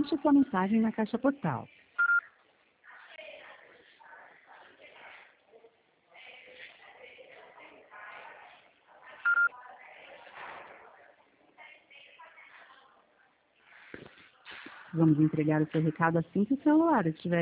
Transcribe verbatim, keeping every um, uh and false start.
Deixe sua mensagem na caixa postal. Vamos entregar o seu recado assim que o celular estiver